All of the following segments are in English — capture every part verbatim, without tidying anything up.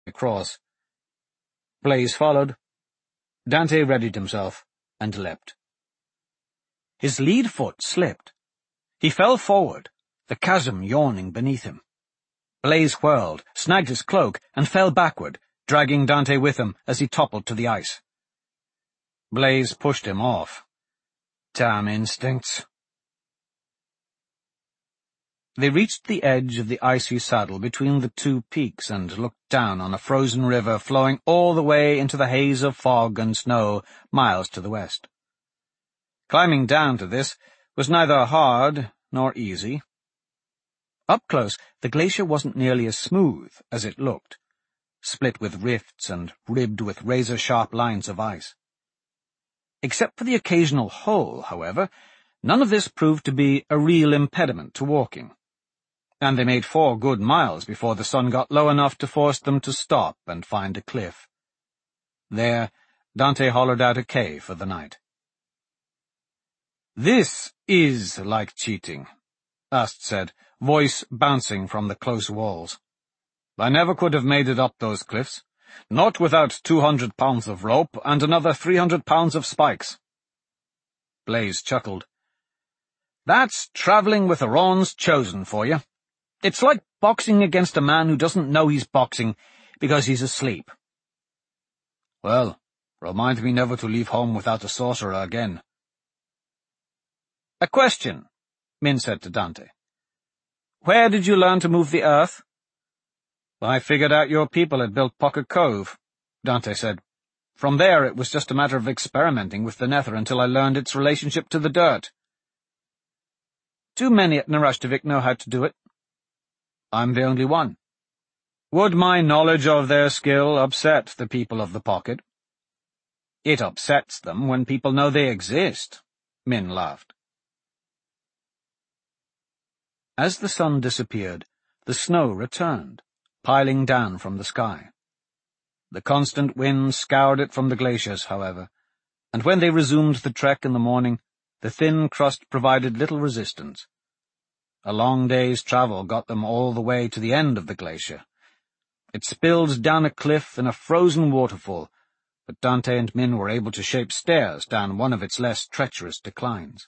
across. Blaze followed. Dante readied himself and leapt. His lead foot slipped. He fell forward, the chasm yawning beneath him. Blaze whirled, snagged his cloak, and fell backward, dragging Dante with him as he toppled to the ice. Blaze pushed him off. Damn instincts. They reached the edge of the icy saddle between the two peaks and looked down on a frozen river flowing all the way into the haze of fog and snow miles to the west. Climbing down to this was neither hard nor easy. Up close, the glacier wasn't nearly as smooth as it looked, split with rifts and ribbed with razor-sharp lines of ice. Except for the occasional hole, however, none of this proved to be a real impediment to walking, and they made four good miles before the sun got low enough to force them to stop and find a cliff. There, Dante hollowed out a cave for the night. "This is like cheating," Ast said, voice bouncing from the close walls. "I never could have made it up those cliffs, not without two hundred pounds of rope and another three hundred pounds of spikes." Blaze chuckled. "That's travelling with the Rawns chosen for you. It's like boxing against a man who doesn't know he's boxing because he's asleep." "Well, remind me never to leave home without a sorcerer again." "A question," Min said to Dante. "Where did you learn to move the earth?" "I figured out your people had built Pocket Cove," Dante said. "From there it was just a matter of experimenting with the nether until I learned its relationship to the dirt." "Too many at Narashtovik know how to do it." "I'm the only one." "Would my knowledge of their skill upset the people of the Pocket?" "It upsets them when people know they exist," Min laughed. As the sun disappeared, the snow returned, piling down from the sky. The constant wind scoured it from the glaciers, however, and when they resumed the trek in the morning, the thin crust provided little resistance. A long day's travel got them all the way to the end of the glacier. It spilled down a cliff in a frozen waterfall, but Dante and Min were able to shape stairs down one of its less treacherous declines.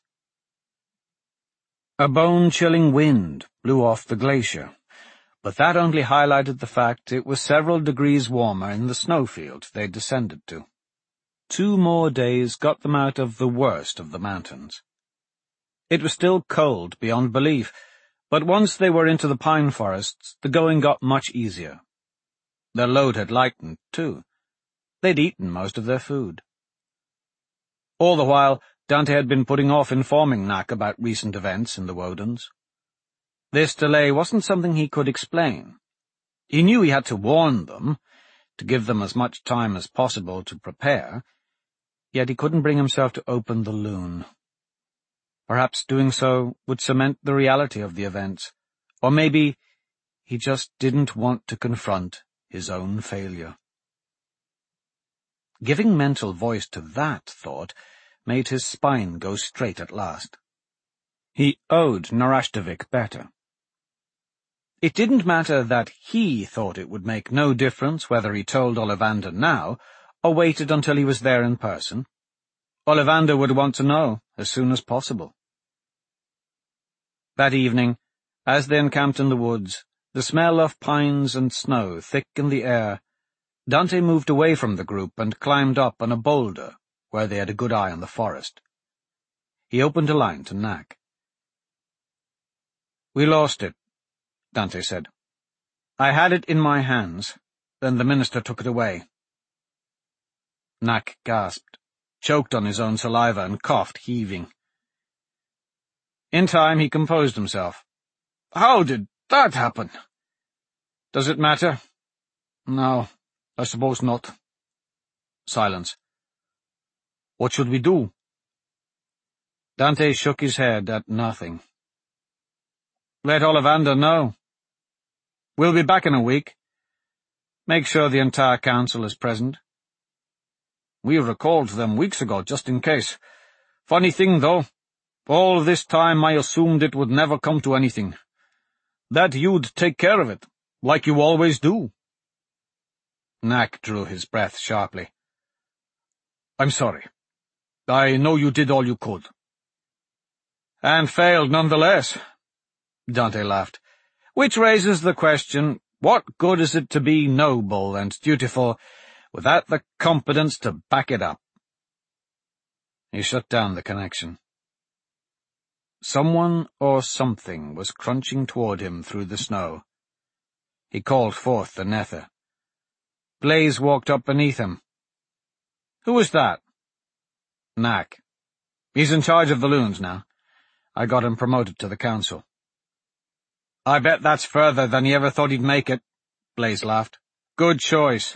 A bone-chilling wind blew off the glacier, but that only highlighted the fact it was several degrees warmer in the snowfield they descended to. Two more days got them out of the worst of the mountains. It was still cold beyond belief, but once they were into the pine forests, the going got much easier. Their load had lightened, too. They'd eaten most of their food. All the while, Dante had been putting off informing Nak about recent events in the Wodens. This delay wasn't something he could explain. He knew he had to warn them, to give them as much time as possible to prepare, yet he couldn't bring himself to open the loon. Perhaps doing so would cement the reality of the events, or maybe he just didn't want to confront his own failure. Giving mental voice to that thought made his spine go straight at last. He owed Narashtovik better. It didn't matter that he thought it would make no difference whether he told Ollivander now, or waited until he was there in person. Ollivander would want to know as soon as possible. That evening, as they encamped in the woods, the smell of pines and snow thick in the air, Dante moved away from the group and climbed up on a boulder, where they had a good eye on the forest. He opened a line to Nak. "We lost it," Dante said. "I had it in my hands, then the minister took it away." Nak gasped, choked on his own saliva, and coughed, heaving. In time he composed himself. "How did that happen?" "Does it matter?" "No, I suppose not." Silence. "What should we do?" Dante shook his head at nothing. "Let Ollivander know. We'll be back in a week. Make sure the entire council is present." "We recalled them weeks ago, just in case. Funny thing, though. All this time I assumed it would never come to anything. That you'd take care of it, like you always do." Knack drew his breath sharply. I'm sorry. I know you did all you could. And failed nonetheless, Dante laughed. Which raises the question, what good is it to be noble and dutiful without the competence to back it up? He shut down the connection. Someone or something was crunching toward him through the snow. He called forth the Nether. Blaze walked up beneath him. Who was that? Knack. He's in charge of the loons now. I got him promoted to the council. I bet that's further than he ever thought he'd make it, Blaze laughed. Good choice.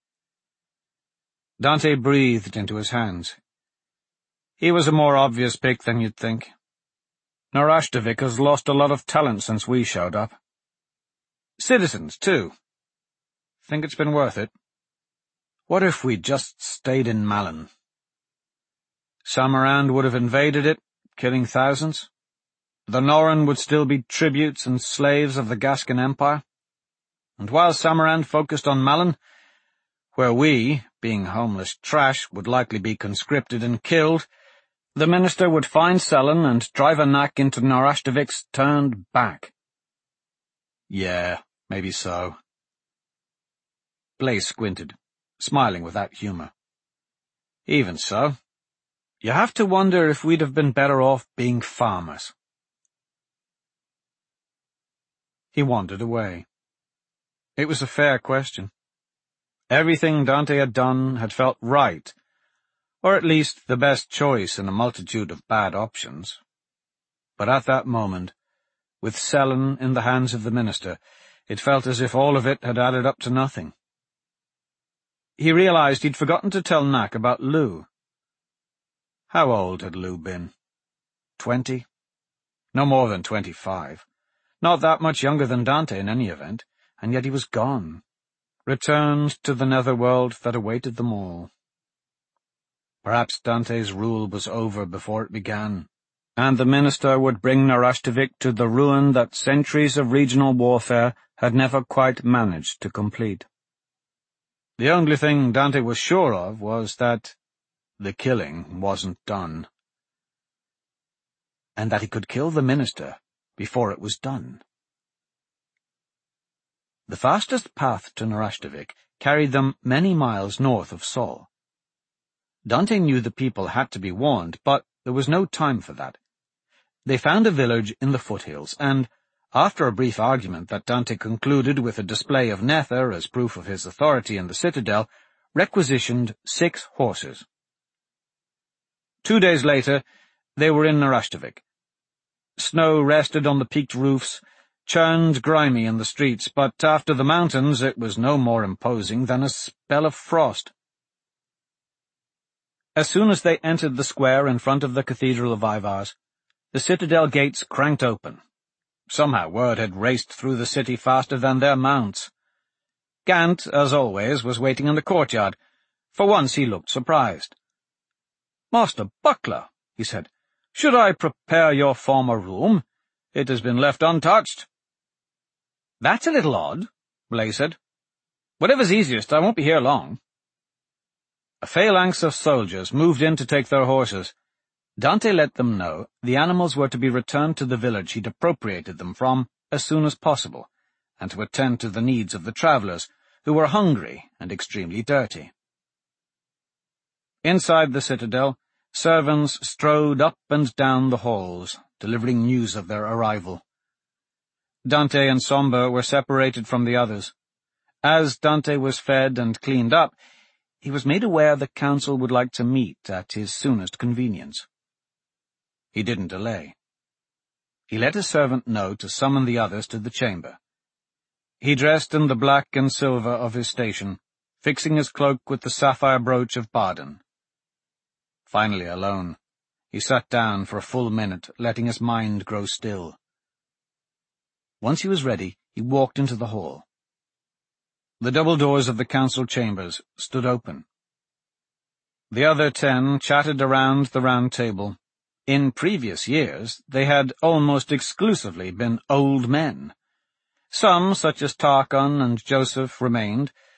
Dante breathed into his hands. He was a more obvious pick than you'd think. Narashtovik has lost a lot of talent since we showed up. Citizens, too. Think it's been worth it? What if we'd just stayed in Malyn? Samarand would have invaded it, killing thousands. The Norren would still be tributes and slaves of the Gascon Empire. And while Samarand focused on Malyn, where we, being homeless trash, would likely be conscripted and killed, the minister would find Sellen and drive a Knack into Narashtovik's turned back. Yeah, maybe so. Blaze squinted, smiling without humour. Even so, you have to wonder if we'd have been better off being farmers. He wandered away. It was a fair question. Everything Dante had done had felt right, or at least the best choice in a multitude of bad options. But at that moment, with Sellen in the hands of the minister, it felt as if all of it had added up to nothing. He realized he'd forgotten to tell Knack about Lou. How old had Lou been? Twenty? No more than twenty-five. Not that much younger than Dante in any event, and yet he was gone, returned to the netherworld that awaited them all. Perhaps Dante's rule was over before it began, and the minister would bring Narashtovik to the ruin that centuries of regional warfare had never quite managed to complete. The only thing Dante was sure of was that the killing wasn't done, and that he could kill the minister before it was done. The fastest path to Narashtovik carried them many miles north of Sol. Dante knew the people had to be warned, but there was no time for that. They found a village in the foothills, and, after a brief argument that Dante concluded with a display of Nether as proof of his authority in the citadel, requisitioned six horses. Two days later, they were in Narashtovik. Snow rested on the peaked roofs, churned grimy in the streets, but after the mountains it was no more imposing than a spell of frost. As soon as they entered the square in front of the Cathedral of Ivars, the citadel gates cranked open. Somehow word had raced through the city faster than their mounts. Gant, as always, was waiting in the courtyard. For once he looked surprised. "Master Buckler," he said, "should I prepare your former room? It has been left untouched." "That's a little odd," Blaze said. "Whatever's easiest, I won't be here long." A phalanx of soldiers moved in to take their horses. Dante let them know the animals were to be returned to the village he'd appropriated them from as soon as possible, and to attend to the needs of the travellers, who were hungry and extremely dirty. Inside the citadel, servants strode up and down the halls, delivering news of their arrival. Dante and Somber were separated from the others. As Dante was fed and cleaned up, he was made aware the council would like to meet at his soonest convenience. He didn't delay. He let his servant know to summon the others to the chamber. He dressed in the black and silver of his station, fixing his cloak with the sapphire brooch of Baden. Finally alone, he sat down for a full minute, letting his mind grow still. Once he was ready, he walked into the hall. The double doors of the council chambers stood open. The other ten chatted around the round table. In previous years, they had almost exclusively been old men. Some, such as Tarkon and Joseph, remained,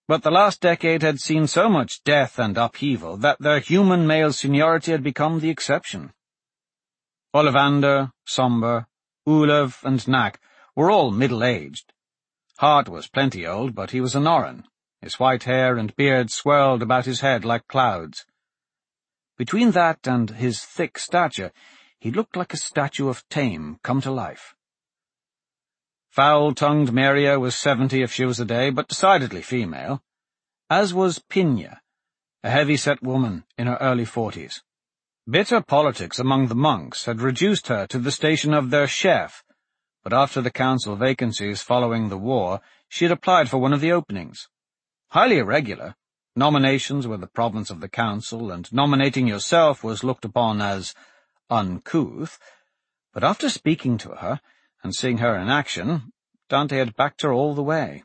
but the last decade had seen so much death and upheaval that their human male seniority had become the exception. Ollivander, Somber, Ulev, and Nak were all middle-aged. Hart was plenty old, but he was a Norren. His white hair and beard swirled about his head like clouds. Between that and his thick stature, he looked like a statue of Tame come to life. Foul-tongued Meria was seventy if she was a day, but decidedly female, as was Pinya, a heavy-set woman in her early forties. Bitter politics among the monks had reduced her to the station of their chef, but after the council vacancies following the war, she had applied for one of the openings. Highly irregular, nominations were the province of the council, and nominating yourself was looked upon as uncouth, but after speaking to her and seeing her in action, Dante had backed her all the way.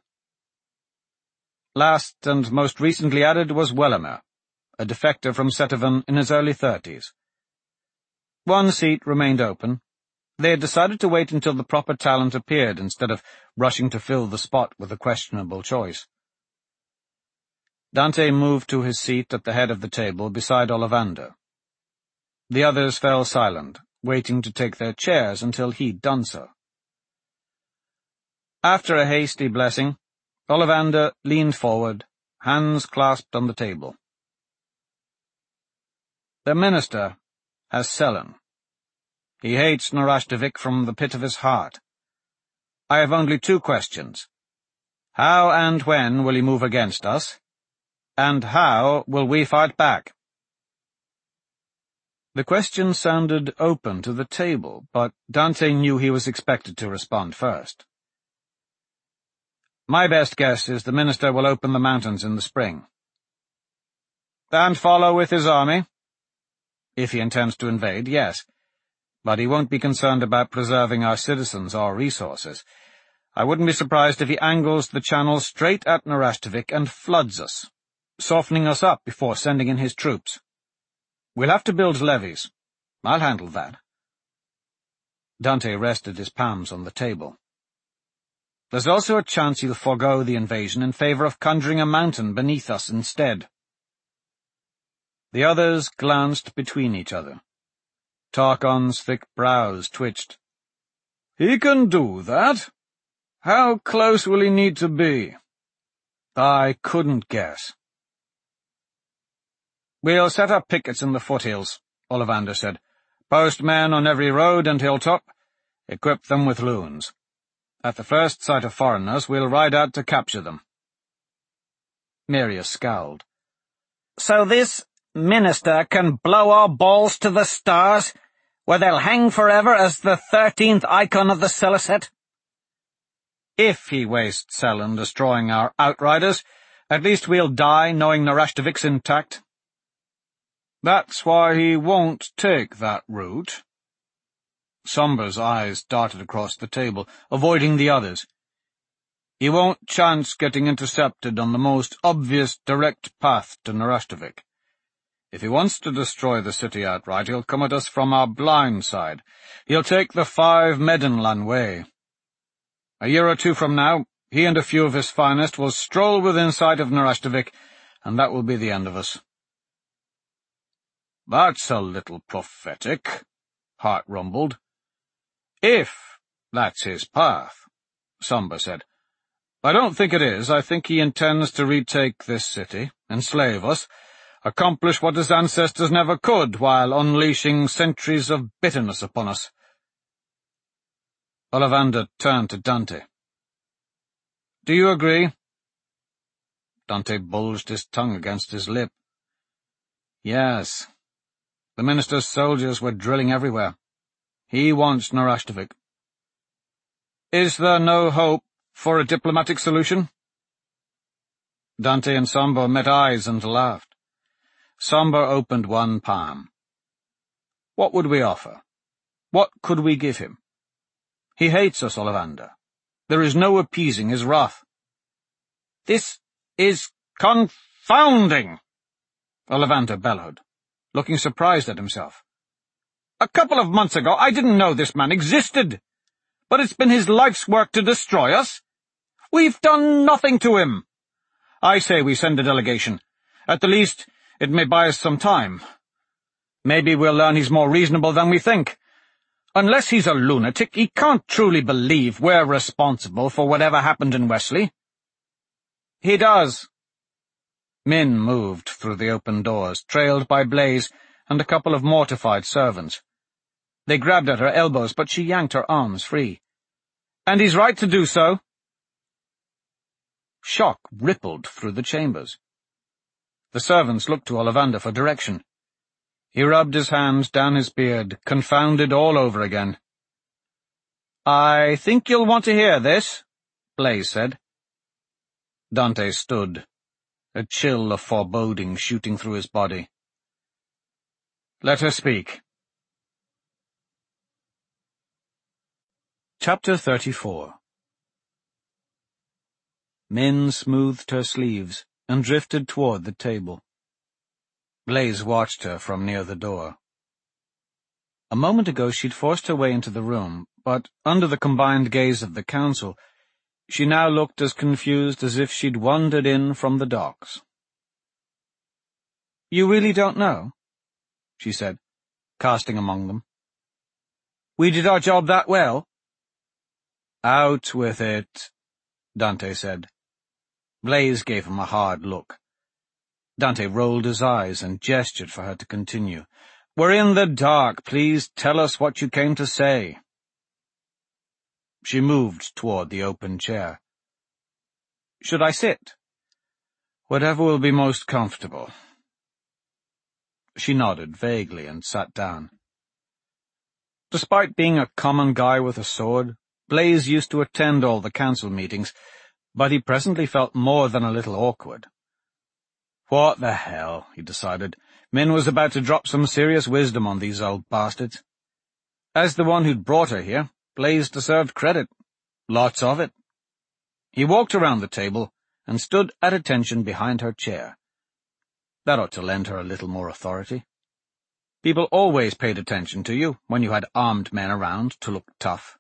Last and most recently added was Wellimer, a defector from Setovan in his early thirties. One seat remained open. They had decided to wait until the proper talent appeared instead of rushing to fill the spot with a questionable choice. Dante moved to his seat at the head of the table beside Ollivander. The others fell silent, waiting to take their chairs until he'd done so. After a hasty blessing, Ollivander leaned forward, hands clasped on the table. The minister has Sellen. He hates Narashtovik from the pit of his heart. I have only two questions. How and when will he move against us? And how will we fight back? The question sounded open to the table, but Dante knew he was expected to respond first. My best guess is the minister will open the mountains in the spring. And follow with his army? If he intends to invade, yes. But he won't be concerned about preserving our citizens or resources. I wouldn't be surprised if he angles the channel straight at Narashtovik and floods us, softening us up before sending in his troops. We'll have to build levees. I'll handle that. Dante rested his palms on the table. There's also a chance he'll forego the invasion in favor of conjuring a mountain beneath us instead. The others glanced between each other. Tarkon's thick brows twitched. He can do that. How close will he need to be? I couldn't guess. We'll set up pickets in the foothills, Ollivander said. Post men on every road and hilltop. Equip them with loons. At the first sight of foreigners, we'll ride out to capture them. Meria scowled. So this minister can blow our balls to the stars, where they'll hang forever as the thirteenth icon of the Seleucid? If he wastes Sellen destroying our outriders, at least we'll die knowing Narashtovik's intact. That's why he won't take that route. Somber's eyes darted across the table, avoiding the others. He won't chance getting intercepted on the most obvious direct path to Narashtovik. If he wants to destroy the city outright, he'll come at us from our blind side. He'll take the five Medenlan way. A year or two from now, he and a few of his finest will stroll within sight of Narashtovik, and that will be the end of us. That's a little prophetic, Hart rumbled. If that's his path, Somber said. I don't think it is. I think he intends to retake this city, enslave us, accomplish what his ancestors never could, while unleashing centuries of bitterness upon us. Ollivander turned to Dante. Do you agree? Dante bulged his tongue against his lip. Yes. The minister's soldiers were drilling everywhere. He wants Narashtovik. Is there no hope for a diplomatic solution? Dante and Somber met eyes and laughed. Somber opened one palm. What would we offer? What could we give him? He hates us, Ollivander. There is no appeasing his wrath. This is confounding, Ollivander bellowed, looking surprised at himself. A couple of months ago I didn't know this man existed, but it's been his life's work to destroy us. We've done nothing to him. I say we send a delegation. At the least, it may buy us some time. Maybe we'll learn he's more reasonable than we think. Unless he's a lunatic, he can't truly believe we're responsible for whatever happened in Wesley. He does. Min moved through the open doors, trailed by Blaze and a couple of mortified servants. They grabbed at her elbows, but she yanked her arms free. And he's right to do so. Shock rippled through the chambers. The servants looked to Ollivander for direction. He rubbed his hand down his beard, confounded all over again. "I think you'll want to hear this," Blaze said. Dante stood, a chill of foreboding shooting through his body. "Let her speak." Chapter thirty-four. Min smoothed her sleeves and drifted toward the table. Blaze watched her from near the door. A moment ago she'd forced her way into the room, but under the combined gaze of the council, she now looked as confused as if she'd wandered in from the docks. "You really don't know?" she said, casting among them. "We did our job that well?" "Out with it," Dante said. Blaze gave him a hard look. Dante rolled his eyes and gestured for her to continue. "We're in the dark. Please tell us what you came to say." She moved toward the open chair. "Should I sit?" "Whatever will be most comfortable." She nodded vaguely and sat down. Despite being a common guy with a sword, Blaze used to attend all the council meetings, but he presently felt more than a little awkward. What the hell, he decided. Min was about to drop some serious wisdom on these old bastards. As the one who'd brought her here, Blaze deserved credit. Lots of it. He walked around the table and stood at attention behind her chair. That ought to lend her a little more authority. People always paid attention to you when you had armed men around to look tough.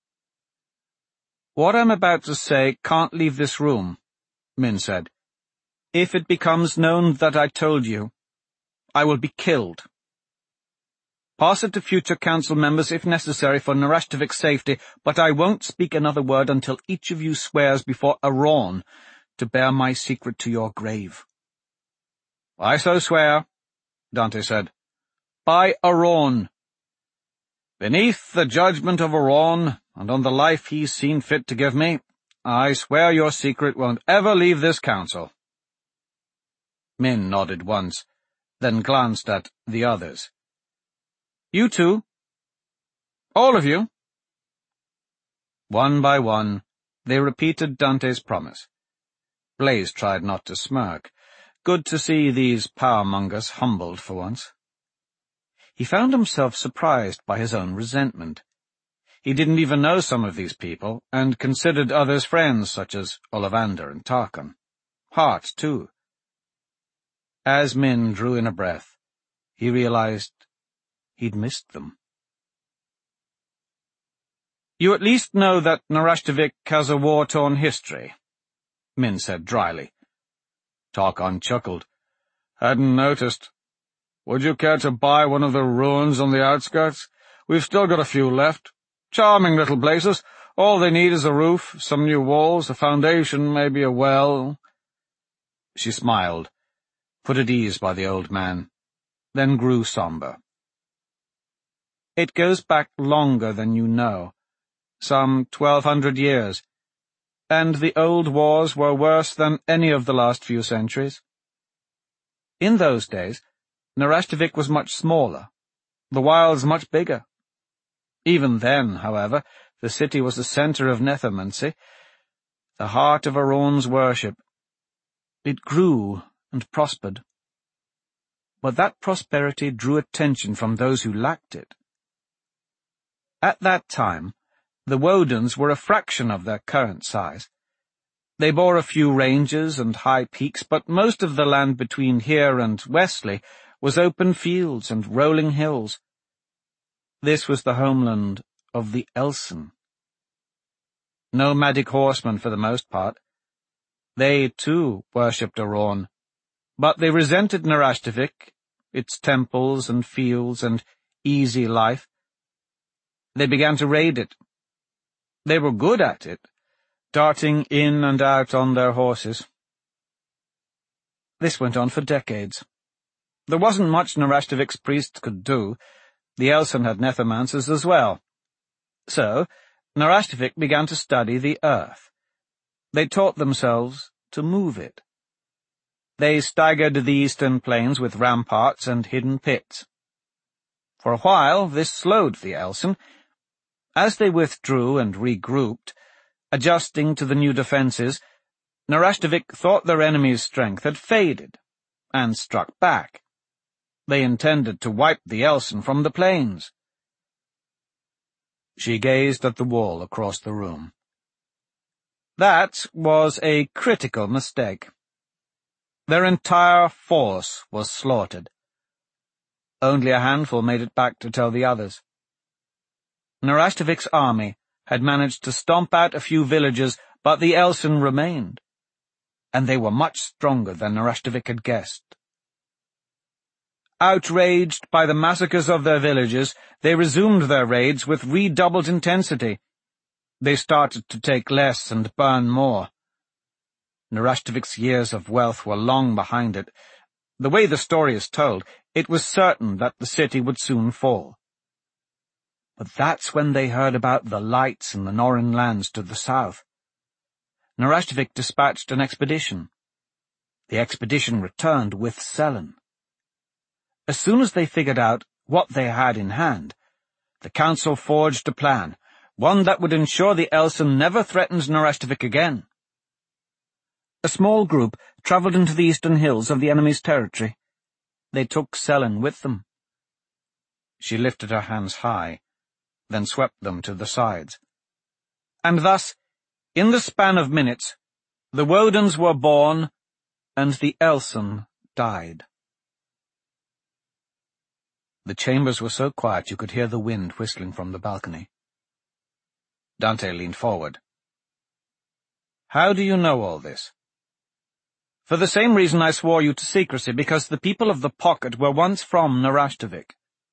"What I'm about to say can't leave this room," Min said. "If it becomes known that I told you, I will be killed. Pass it to future council members if necessary for Narashtovik's safety, but I won't speak another word until each of you swears before Arawn to bear my secret to your grave." "I so swear," Dante said. "By Arawn. Beneath the judgment of Arawn, and on the life he's seen fit to give me, I swear your secret won't ever leave this council." Min nodded once, then glanced at the others. "You two? All of you?" One by one, they repeated Dante's promise. Blaze tried not to smirk. Good to see these power-mongers humbled for once. He found himself surprised by his own resentment. He didn't even know some of these people, and considered others friends, such as Ollivander and Tarkon. Hart, too. As Min drew in a breath, he realized he'd missed them. "You at least know that Narashtovik has a war-torn history," Min said dryly. Tarkon chuckled. "Hadn't noticed. Would you care to buy one of the ruins on the outskirts? We've still got a few left. Charming little places. All they need is a roof, some new walls, a foundation, maybe a well." She smiled, put at ease by the old man, then grew somber. "It goes back longer than you know, some twelve hundred years, and the old wars were worse than any of the last few centuries. In those days, Narashtovik was much smaller, the wilds much bigger. Even then, however, the city was the center of Nethermancy, the heart of Arawn's worship. It grew and prospered. But that prosperity drew attention from those who lacked it. At that time, the Wodens were a fraction of their current size. They bore a few ranges and high peaks, but most of the land between here and Wesley was open fields and rolling hills. This was the homeland of the Elsen. Nomadic horsemen for the most part. They, too, worshipped Ororn, but they resented Narashtovik, its temples and fields and easy life. They began to raid it. They were good at it, darting in and out on their horses. This went on for decades. There wasn't much Narashtovik's priests could do. The Elsen had Nethermancers as well. So, Narashtovik began to study the earth. They taught themselves to move it. They staggered the eastern plains with ramparts and hidden pits. For a while, this slowed the Elsen. As they withdrew and regrouped, adjusting to the new defences, Narashtovik thought their enemy's strength had faded, and struck back. They intended to wipe the Elsen from the plains. She gazed at the wall across the room. That was a critical mistake. Their entire force was slaughtered. Only a handful made it back to tell the others. Narashtovik's army had managed to stomp out a few villages, but the Elsen remained, and they were much stronger than Narashtovik had guessed. Outraged by the massacres of their villages, they resumed their raids with redoubled intensity. They started to take less and burn more. Narashtovik's years of wealth were long behind it. The way the story is told, it was certain that the city would soon fall. But that's when they heard about the lights in the Norrin lands to the south. Narashtovik dispatched an expedition. The expedition returned with Sellen. As soon as they figured out what they had in hand, the council forged a plan, one that would ensure the Elsen never threatened Narashtovik again. A small group travelled into the eastern hills of the enemy's territory. They took Sellen with them. She lifted her hands high, then swept them to the sides. And thus, in the span of minutes, the Wodens were born, and the Elsen died. The chambers were so quiet you could hear the wind whistling from the balcony. Dante leaned forward. "How do you know all this?" "For the same reason I swore you to secrecy, because the people of the Pocket were once from Narashtovik."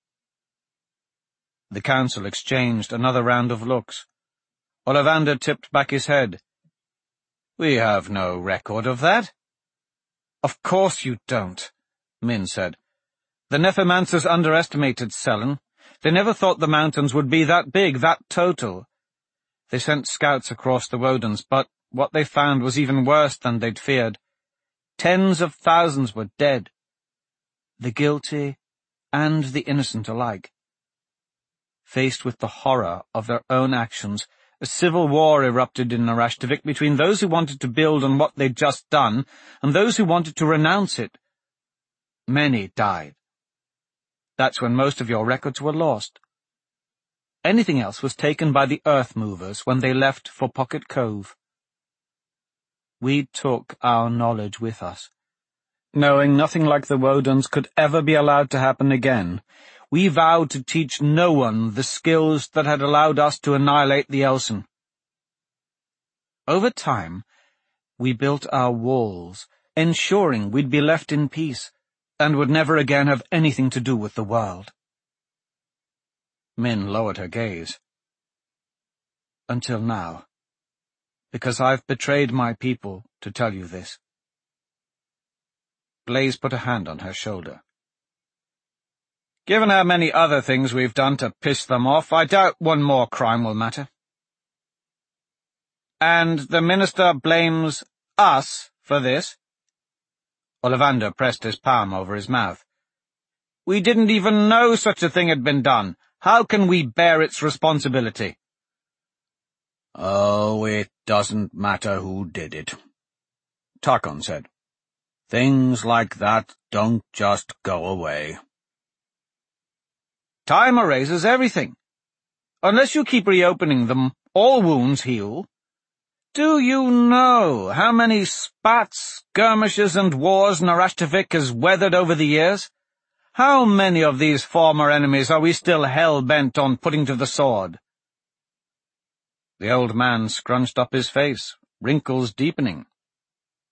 The council exchanged another round of looks. Ollivander tipped back his head. "We have no record of that." "Of course you don't," Min said. "The Nethermancers underestimated Sellen. They never thought the mountains would be that big, that total. They sent scouts across the Wodens, but what they found was even worse than they'd feared. Tens of thousands were dead, the guilty and the innocent alike. Faced with the horror of their own actions, a civil war erupted in Narashtovik between those who wanted to build on what they'd just done and those who wanted to renounce it. Many died. That's when most of your records were lost. Anything else was taken by the Earth Movers when they left for Pocket Cove. We took our knowledge with us. Knowing nothing like the Wodens could ever be allowed to happen again, we vowed to teach no one the skills that had allowed us to annihilate the Elsen. Over time, we built our walls, ensuring we'd be left in peace, and would never again have anything to do with the world. Min lowered her gaze. Until now. Because I've betrayed my people to tell you this. Blaze put a hand on her shoulder. Given how many other things we've done to piss them off, I doubt one more crime will matter. And the minister blames us for this? Ollivander pressed his palm over his mouth. We didn't even know such a thing had been done. How can we bear its responsibility? Oh, it doesn't matter who did it, Tarkon said. Things like that don't just go away. Time erases everything. Unless you keep reopening them, all wounds heal. Do you know how many spats, skirmishes, and wars Narashtovik has weathered over the years? How many of these former enemies are we still hell-bent on putting to the sword? The old man scrunched up his face, wrinkles deepening.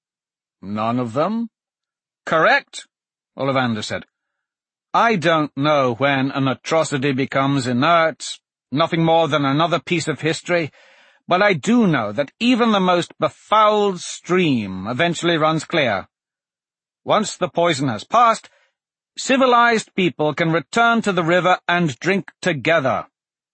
None of them? Correct, Ollivander said. I don't know when an atrocity becomes inert, nothing more than another piece of history, but I do know that even the most befouled stream eventually runs clear. Once the poison has passed, civilized people can return to the river and drink together.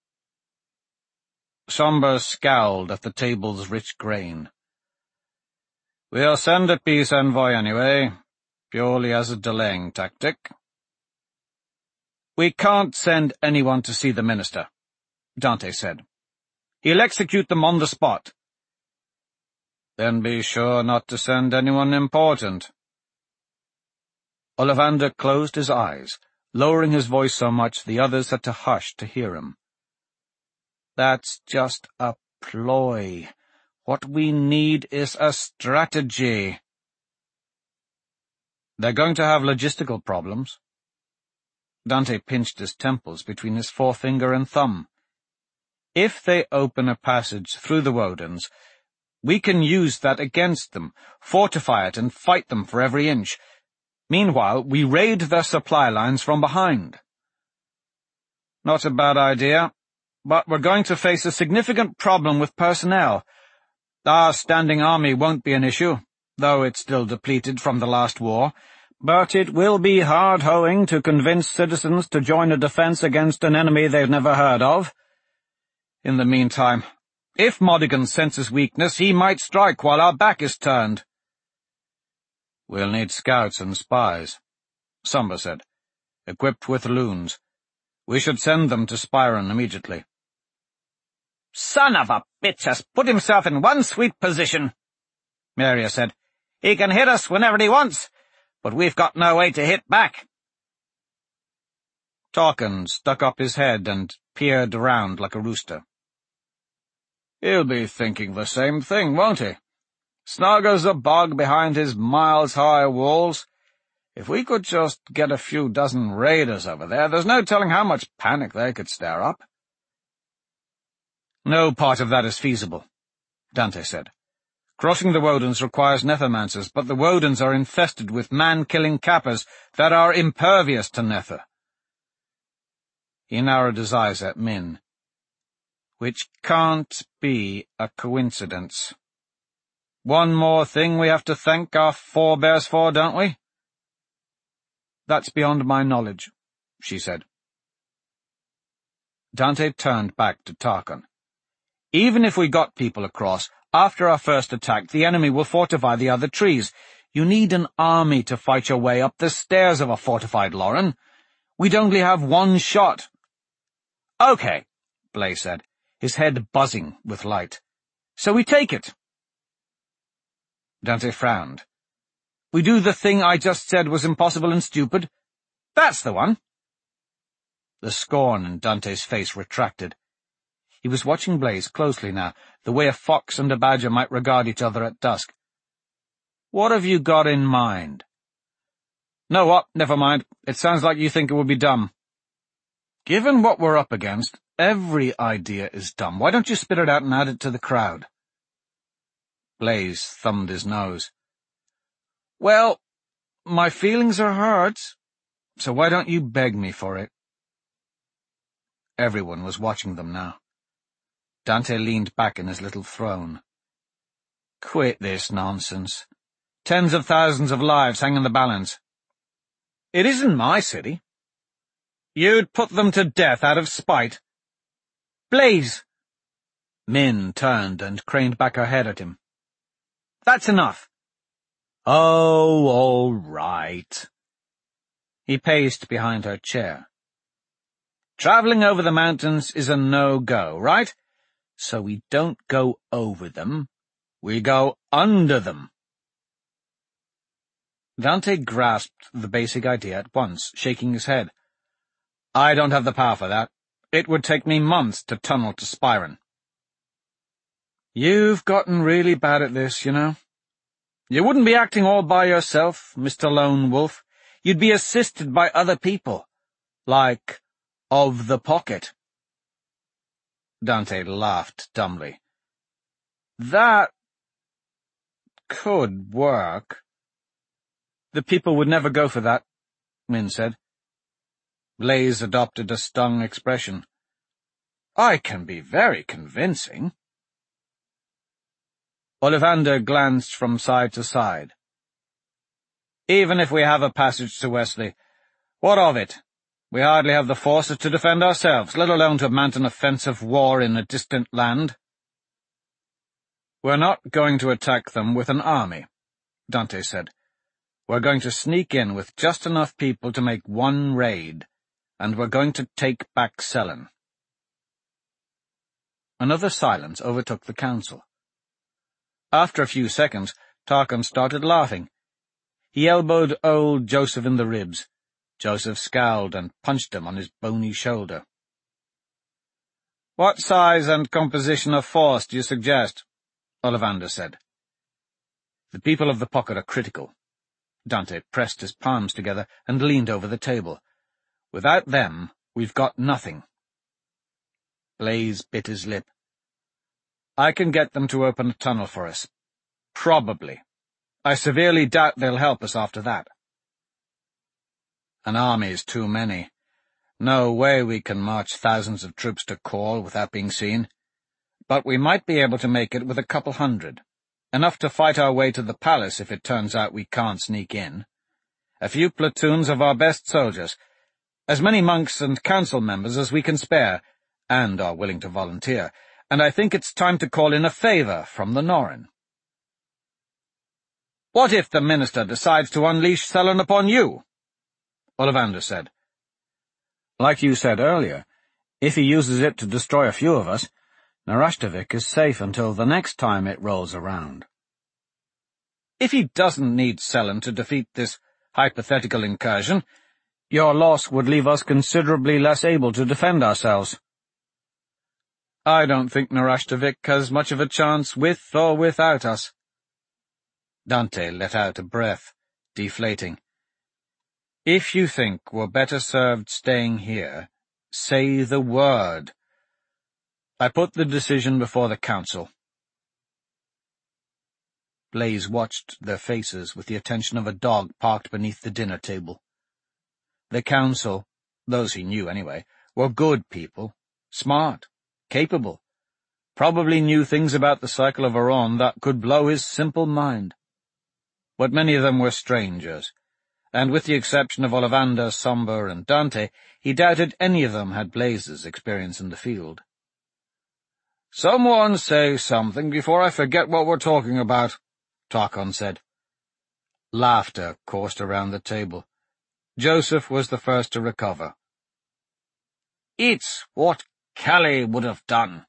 Somber scowled at the table's rich grain. We'll send a peace envoy anyway, purely as a delaying tactic. We can't send anyone to see the minister, Dante said. He'll execute them on the spot. Then be sure not to send anyone important. Ollivander closed his eyes, lowering his voice so much the others had to hush to hear him. That's just a ploy. What we need is a strategy. They're going to have logistical problems. Dante pinched his temples between his forefinger and thumb. If they open a passage through the Wodens, we can use that against them, fortify it and fight them for every inch. Meanwhile, we raid their supply lines from behind. Not a bad idea, but we're going to face a significant problem with personnel. Our standing army won't be an issue, though it's still depleted from the last war, but it will be hard hoeing to convince citizens to join a defense against an enemy they've never heard of. In the meantime, if Modigan senses weakness, he might strike while our back is turned. We'll need scouts and spies, Somber said, equipped with loons. We should send them to Spyron immediately. Son of a bitch has put himself in one sweet position, Maria said. He can hit us whenever he wants, but we've got no way to hit back. Tarkan stuck up his head and peered around like a rooster. He'll be thinking the same thing, won't he? Snug as a bug behind his miles-high walls. If we could just get a few dozen raiders over there, there's no telling how much panic they could stir up. No part of that is feasible, Dante said. Crossing the Wodens requires Nethermancers, but the Wodens are infested with man-killing Kappas that are impervious to Nether. He narrowed his eyes at Min. Which can't be a coincidence. One more thing we have to thank our forebears for, don't we? That's beyond my knowledge, she said. Dante turned back to Tarkan. Even if we got people across, after our first attack, the enemy will fortify the other trees. You need an army to fight your way up the stairs of a fortified Lauren. We'd only have one shot. Okay, Blaze said, his head buzzing with light. So we take it. Dante frowned. We do the thing I just said was impossible and stupid. That's the one. The scorn in Dante's face retracted. He was watching Blaze closely now, the way a fox and a badger might regard each other at dusk. What have you got in mind? No, what? Never mind. It sounds like you think it would be dumb. Given what we're up against, every idea is dumb. Why don't you spit it out and add it to the crowd? Blaze thumbed his nose. Well, my feelings are hurt, so why don't you beg me for it? Everyone was watching them now. Dante leaned back in his little throne. Quit this nonsense. Tens of thousands of lives hang in the balance. It isn't my city. You'd put them to death out of spite. Blaze! Min turned and craned back her head at him. That's enough. Oh, all right. He paced behind her chair. Traveling over the mountains is a no-go, right? So we don't go over them, we go under them. Dante grasped the basic idea at once, shaking his head. I don't have the power for that. It would take me months to tunnel to Spyron. You've gotten really bad at this, you know. You wouldn't be acting all by yourself, Mister Lone Wolf. You'd be assisted by other people, like of the Pocket. Dante laughed dumbly. That could work. The people would never go for that, Min said. Blaze adopted a stung expression. I can be very convincing. Ollivander glanced from side to side. Even if we have a passage to Wesley, what of it? We hardly have the forces to defend ourselves, let alone to mount an offensive war in a distant land. We're not going to attack them with an army, Dante said. We're going to sneak in with just enough people to make one raid, and we're going to take back Sellen. Another silence overtook the council. After a few seconds, Tarquin started laughing. He elbowed old Joseph in the ribs. Joseph scowled and punched him on his bony shoulder. "What size and composition of force do you suggest?" Ollivander said. "The people of the pocket are critical." Dante pressed his palms together and leaned over the table. "Without them, we've got nothing." Blaze bit his lip. "I can get them to open a tunnel for us. Probably. I severely doubt they'll help us after that. An army's too many. No way we can march thousands of troops to Khorl without being seen. But we might be able to make it with a couple hundred. Enough to fight our way to the palace if it turns out we can't sneak in. A few platoons of our best soldiers. As many monks and council members as we can spare, and are willing to volunteer. And I think it's time to call in a favour from the Norren." "What if the minister decides to unleash Sellen upon you?" Ollivander said. "Like you said earlier, if he uses it to destroy a few of us, Narashtovik is safe until the next time it rolls around." "If he doesn't need Sellen to defeat this hypothetical incursion, your loss would leave us considerably less able to defend ourselves." "I don't think Narashtovik has much of a chance with or without us." Dante let out a breath, deflating. "If you think we're better served staying here, say the word. I put the decision before the council." Blaze watched their faces with the attention of a dog parked beneath the dinner table. The council, those he knew anyway, were good people, smart, capable, probably knew things about the cycle of Aron that could blow his simple mind. But many of them were strangers, and with the exception of Ollivander, Somber, and Dante, he doubted any of them had Blaze's experience in the field. "Someone say something before I forget what we're talking about," Tarquin said. Laughter coursed around the table. Joseph was the first to recover. "It's what Calais would have done."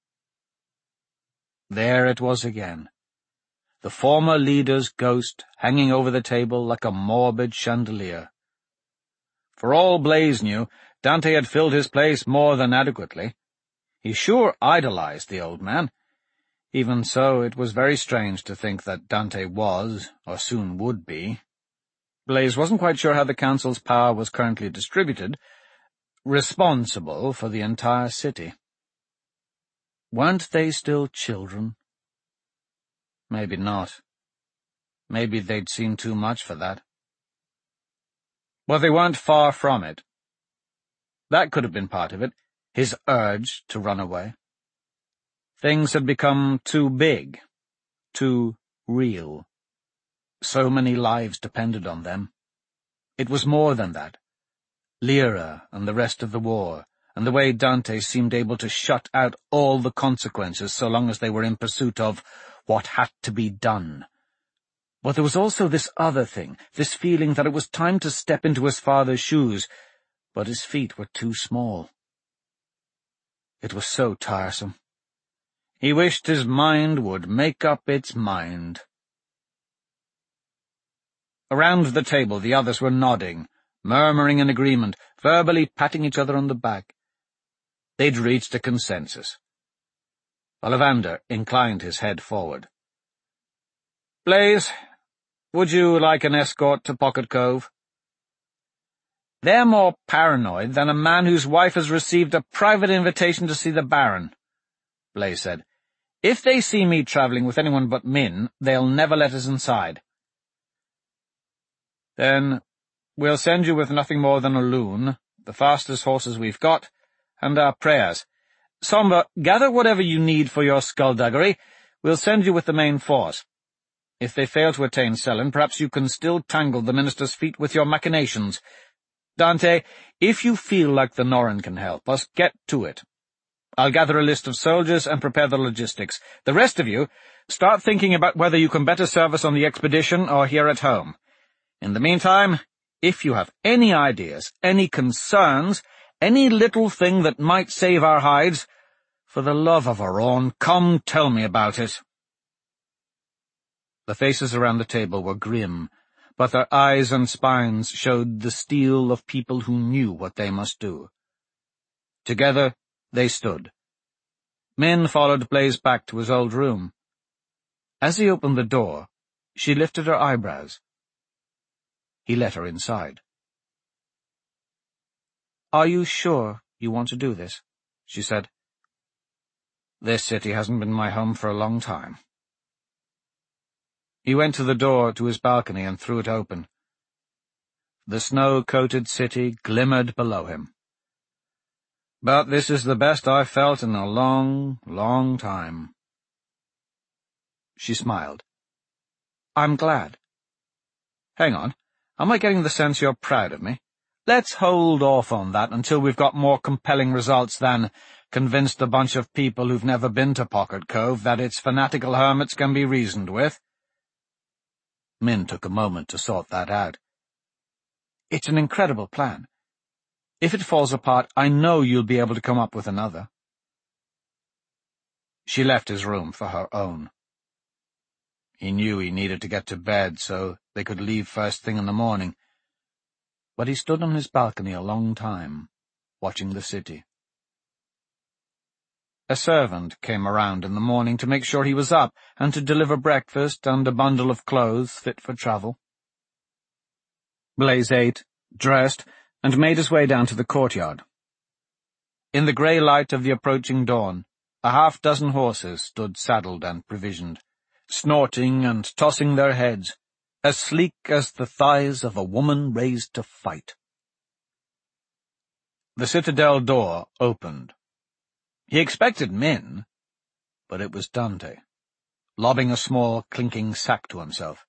There it was again. The former leader's ghost hanging over the table like a morbid chandelier. For all Blaze knew, Dante had filled his place more than adequately. He sure idolized the old man. Even so, it was very strange to think that Dante was, or soon would be. Blaze wasn't quite sure how the council's power was currently distributed, responsible for the entire city. Weren't they still children? Maybe not. Maybe they'd seen too much for that. But they weren't far from it. That could have been part of it, his urge to run away. Things had become too big, too real. So many lives depended on them. It was more than that. Lyra and the rest of the war, and the way Dante seemed able to shut out all the consequences so long as they were in pursuit of what had to be done. But there was also this other thing, this feeling that it was time to step into his father's shoes, but his feet were too small. It was so tiresome. He wished his mind would make up its mind. Around the table the others were nodding, murmuring in agreement, verbally patting each other on the back. They'd reached a consensus. Ollivander inclined his head forward. "Blaze, would you like an escort to Pocket Cove?" "They're more paranoid than a man whose wife has received a private invitation to see the Baron," Blaze said. "If they see me travelling with anyone but Min, they'll never let us inside." Then we'll send you with nothing more than a loon, the fastest horses we've got, and our prayers. Somber, gather whatever you need for your skullduggery. We'll send you with the main force. If they fail to attain Sellen, perhaps you can still tangle the minister's feet with your machinations. Dante, if you feel like the Norn can help us, get to it. I'll gather a list of soldiers and prepare the logistics. The rest of you, start thinking about whether you can better serve us on the expedition or here at home. In the meantime, if you have any ideas, any concerns, any little thing that might save our hides, for the love of Aron, come tell me about it. The faces around the table were grim, but their eyes and spines showed the steel of people who knew what they must do. Together they stood. Min followed Blaise back to his old room. As he opened the door, she lifted her eyebrows. He let her inside. "Are you sure you want to do this?" she said. "This city hasn't been my home for a long time." He went to the door to his balcony and threw it open. The snow-coated city glimmered below him. "But this is the best I've felt in a long, long time." She smiled. "I'm glad. Hang on, am I getting the sense you're proud of me? Let's hold off on that until we've got more compelling results than convinced a bunch of people who've never been to Pocket Cove that its fanatical hermits can be reasoned with." Min took a moment to sort that out. "It's an incredible plan. If it falls apart, I know you'll be able to come up with another." She left his room for her own. He knew he needed to get to bed so they could leave first thing in the morning, but he stood on his balcony a long time, watching the city. A servant came around in the morning to make sure he was up and to deliver breakfast and a bundle of clothes fit for travel. Blaise ate, dressed, and made his way down to the courtyard. In the grey light of the approaching dawn, a half-dozen horses stood saddled and provisioned, snorting and tossing their heads, as sleek as the thighs of a woman raised to fight. The citadel door opened. He expected Min, but it was Dante, lobbing a small, clinking sack to himself.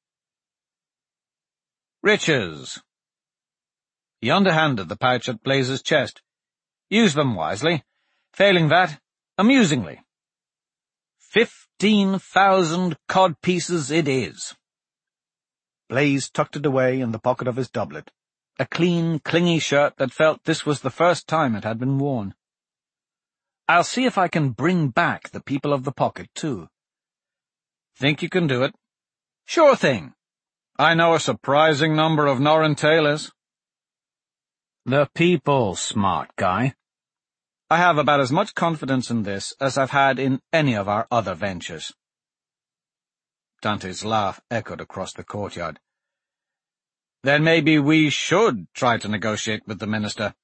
"Riches." He underhanded the pouch at Blaise's chest. "Use them wisely. Failing that, amusingly. Fifteen thousand codpieces it is." Blaise tucked it away in the pocket of his doublet, a clean, clingy shirt that felt this was the first time it had been worn. "I'll see if I can bring back the people of the pocket, too." "Think you can do it?" "Sure thing. I know a surprising number of Norn tailors." "The people, smart guy. I have about as much confidence in this as I've had in any of our other ventures." Dante's laugh echoed across the courtyard. "Then maybe we should try to negotiate with the minister."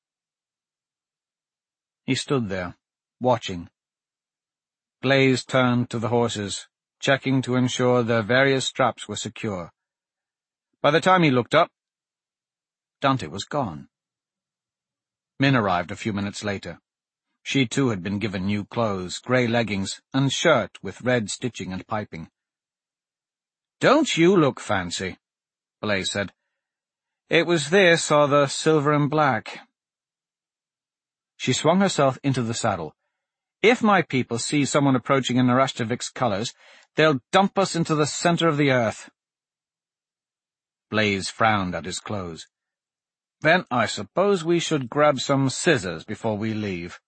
He stood there, watching. Blaise turned to the horses, checking to ensure their various straps were secure. By the time he looked up, Dante was gone. Min arrived a few minutes later. She too had been given new clothes, grey leggings, and shirt with red stitching and piping. "Don't you look fancy?" Blaise said. "It was this or the silver and black." She swung herself into the saddle. "If my people see someone approaching in Narashtavik's colours, they'll dump us into the centre of the earth." Blaise frowned at his clothes. "Then I suppose we should grab some scissors before we leave."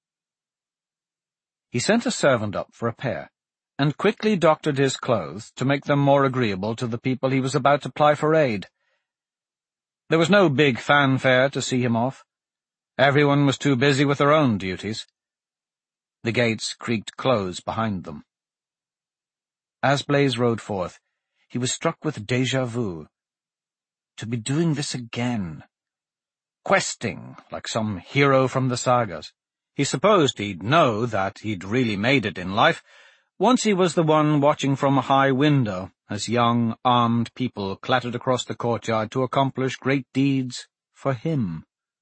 He sent a servant up for a pair, and quickly doctored his clothes to make them more agreeable to the people he was about to ply for aid. There was no big fanfare to see him off. Everyone was too busy with their own duties. The gates creaked close behind them. As Blaise rode forth, he was struck with déjà vu. To be doing this again. Questing, like some hero from the sagas. He supposed he'd know that he'd really made it in life, Once he was the one watching from a high window as young, armed people clattered across the courtyard to accomplish great deeds for him.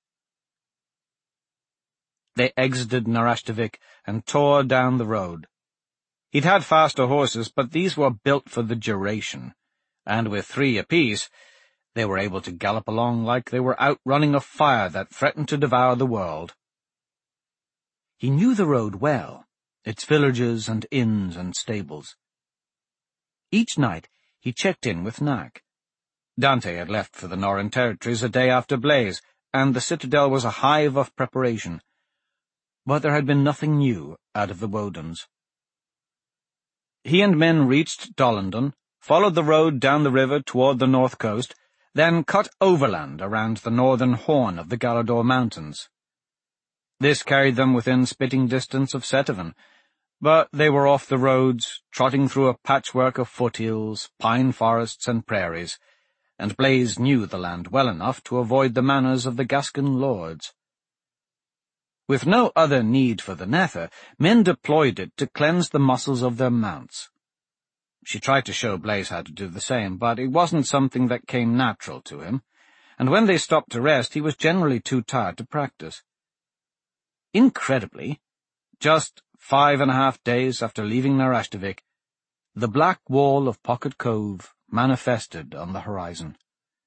They exited Narashtovik and tore down the road. He'd had faster horses, but these were built for the duration, and with three apiece, they were able to gallop along like they were outrunning a fire that threatened to devour the world. He knew the road well, its villages and inns and stables. Each night he checked in with Knack. Dante had left for the Northern Territories a day after Blaze, and the citadel was a hive of preparation. But there had been nothing new out of the Wodens. He and Min reached Dollondon, followed the road down the river toward the north coast, then cut overland around the northern horn of the Galador Mountains. This carried them within spitting distance of Setovan, but they were off the roads, trotting through a patchwork of foothills, pine forests, and prairies, and Blaze knew the land well enough to avoid the manners of the Gascon lords. With no other need for the nether, men deployed it to cleanse the muscles of their mounts. She tried to show Blaze how to do the same, but it wasn't something that came natural to him, and when they stopped to rest, he was generally too tired to practice. Incredibly, just five and a half days after leaving Narashtovik, the black wall of Pocket Cove manifested on the horizon.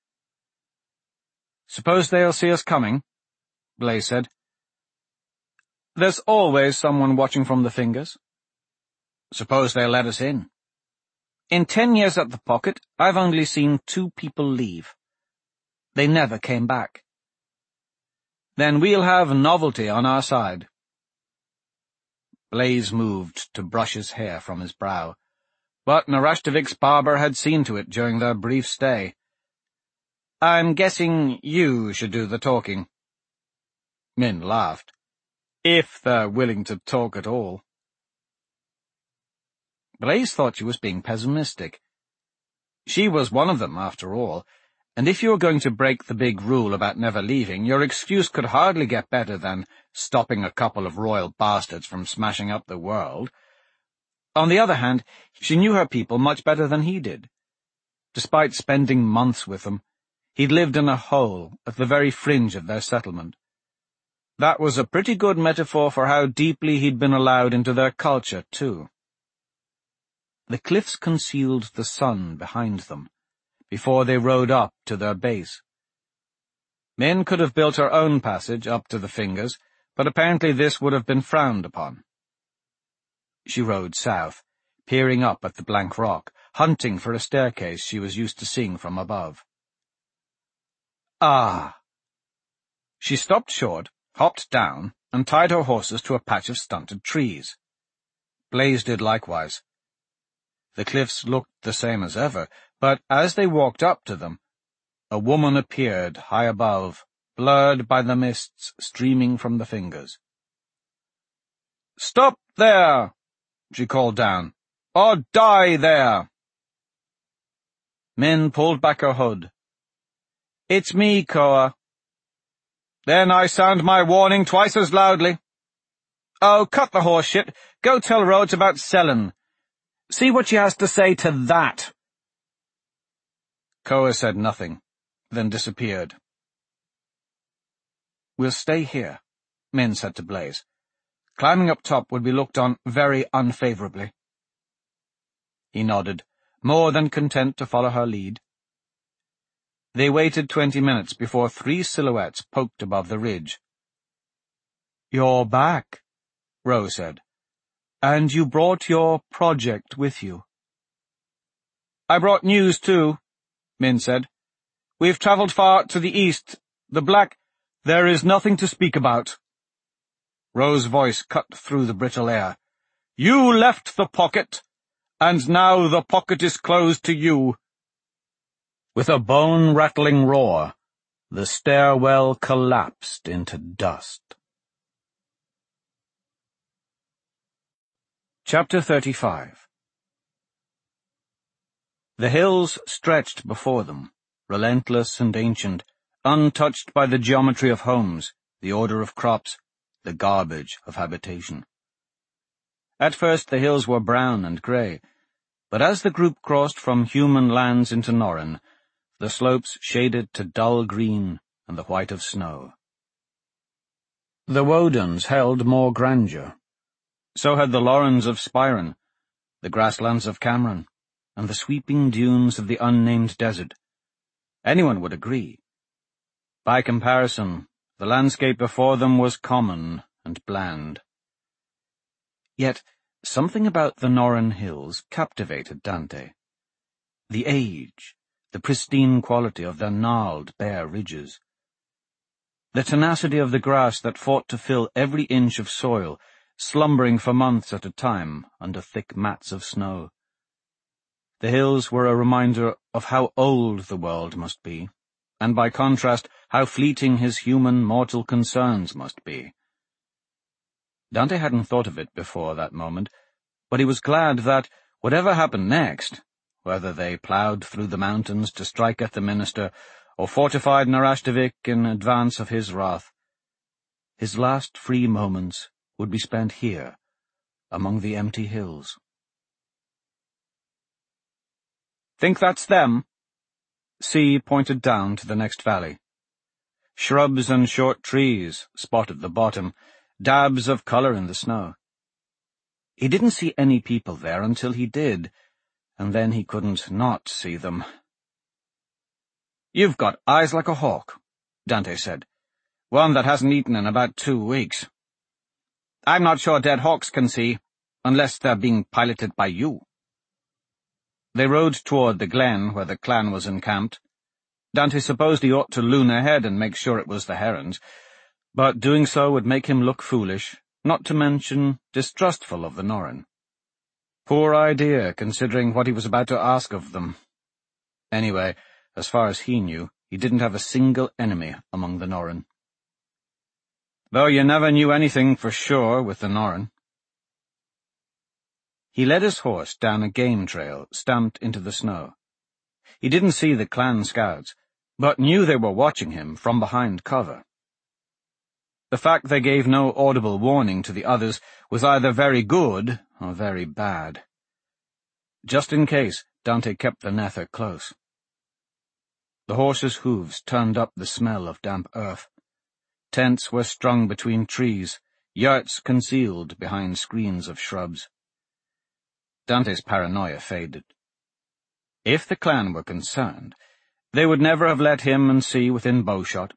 "Suppose they'll see us coming," Blaze said. "There's always someone watching from the Fingers." "Suppose they'll let us in." "In ten years at the Pocket, I've only seen two people leave. They never came back." "Then we'll have novelty on our side." Blaze moved to brush his hair from his brow, but Narashtovik's barber had seen to it during their brief stay. "I'm guessing you should do the talking." Min laughed. "If they're willing to talk at all." Blaze thought she was being pessimistic. She was one of them, after all, and if you were going to break the big rule about never leaving, your excuse could hardly get better than stopping a couple of royal bastards from smashing up the world. On the other hand, she knew her people much better than he did. Despite spending months with them, he'd lived in a hole at the very fringe of their settlement. That was a pretty good metaphor for how deeply he'd been allowed into their culture, too. The cliffs concealed the sun behind them, before they rode up to their base. Min could have built her own passage up to the Fingers, but apparently this would have been frowned upon. She rode south, peering up at the blank rock, hunting for a staircase she was used to seeing from above. Ah! She stopped short, hopped down, and tied her horses to a patch of stunted trees. Blaze did likewise. The cliffs looked the same as ever, but as they walked up to them, a woman appeared high above, blurred by the mists streaming from the Fingers. "Stop there!" she called down. "Or die there!" Min pulled back her hood. "It's me, Koa." "Then I sound my warning twice as loudly." "Oh, cut the horse shit. Go tell Rhodes about Sellen. See what she has to say to that." Koa said nothing, then disappeared. "We'll stay here," Min said to Blaze. "Climbing up top would be looked on very unfavorably." He nodded, more than content to follow her lead. They waited twenty minutes before three silhouettes poked above the ridge. "You're back," Rose said. "And you brought your project with you." "I brought news, too," Min said. "We've travelled far to the east. The Black—" "There is nothing to speak about." Rose's voice cut through the brittle air. "You left the Pocket, and now the Pocket is closed to you." With a bone-rattling roar, the stairwell collapsed into dust. Chapter thirty-five. The hills stretched before them, relentless and ancient, untouched by the geometry of homes, the order of crops, the garbage of habitation. At first the hills were brown and grey, but as the group crossed from human lands into Norren, the slopes shaded to dull green and the white of snow. The Wodens held more grandeur. So had the Lorens of Spyron, the grasslands of Cameron, and the sweeping dunes of the unnamed desert. Anyone would agree. By comparison, the landscape before them was common and bland. Yet something about the Norren hills captivated Dante. The age, the pristine quality of their gnarled, bare ridges. The tenacity of the grass that fought to fill every inch of soil, slumbering for months at a time under thick mats of snow. The hills were a reminder of how old the world must be, and by contrast, how fleeting his human, mortal concerns must be. Dante hadn't thought of it before that moment, but he was glad that, whatever happened next, whether they ploughed through the mountains to strike at the minister, or fortified Narashtovik in advance of his wrath, his last free moments would be spent here, among the empty hills. "Think that's them?" C pointed down to the next valley. Shrubs and short trees spotted the bottom, dabs of colour in the snow. He didn't see any people there until he did, and then he couldn't not see them. "You've got eyes like a hawk," Dante said. "One that hasn't eaten in about two weeks. I'm not sure dead hawks can see, unless they're being piloted by you." They rode toward the glen where the clan was encamped. Dante supposed he ought to loon ahead and make sure it was the herons, but doing so would make him look foolish, not to mention distrustful of the Norren. Poor idea, considering what he was about to ask of them. Anyway, as far as he knew, he didn't have a single enemy among the Norren. Though you never knew anything for sure with the Norren. He led his horse down a game trail stamped into the snow. He didn't see the clan scouts, but knew they were watching him from behind cover. The fact they gave no audible warning to the others was either very good or very bad. Just in case, Dante kept the nether close. The horse's hooves turned up the smell of damp earth. Tents were strung between trees, yurts concealed behind screens of shrubs. Dante's paranoia faded. If the clan were concerned, they would never have let him and C within bowshot.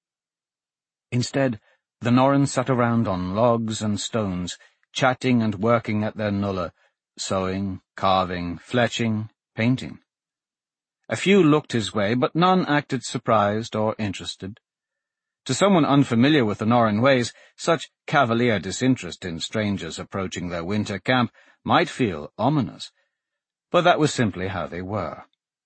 Instead, the Norren sat around on logs and stones, chatting and working at their nullah, sewing, carving, fletching, painting. A few looked his way, but none acted surprised or interested. To someone unfamiliar with the Norren ways, such cavalier disinterest in strangers approaching their winter camp might feel ominous, but that was simply how they were.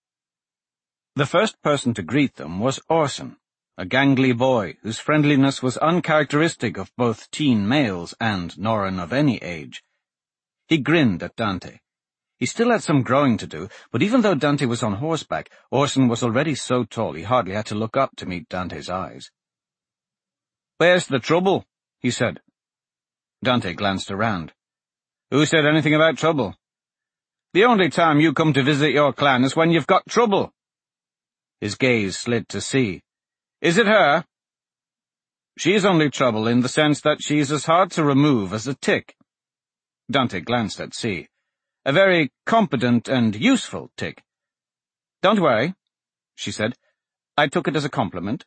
The first person to greet them was Orson, a gangly boy whose friendliness was uncharacteristic of both teen males and Norren of any age. He grinned at Dante. He still had some growing to do, but even though Dante was on horseback, Orson was already so tall he hardly had to look up to meet Dante's eyes. "Where's the trouble?" he said. Dante glanced around. "Who said anything about trouble? The only time you come to visit your clan is when you've got trouble." His gaze slid to C. "Is it her?" "She's only trouble in the sense that she's as hard to remove as a tick." Dante glanced at C. "A very competent and useful tick." "Don't worry," she said. "I took it as a compliment."